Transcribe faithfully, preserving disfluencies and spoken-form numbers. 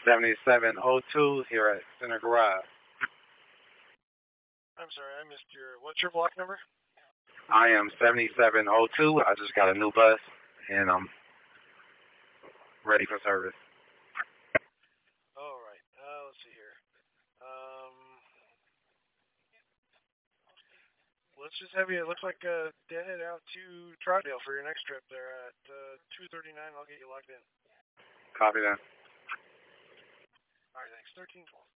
seventy-seven oh two here at Center Garage. I'm sorry, I missed your, what's your block number? I am seventy-seven oh two. I just got a new bus, and I'm ready for service. All right, uh, let's see here. Um, let's just have you, it looks like uh, head out to Troutdale for your next trip there at uh, two thirty-nine. I'll get you logged in. Copy that. All right, thanks. thirteen twelve.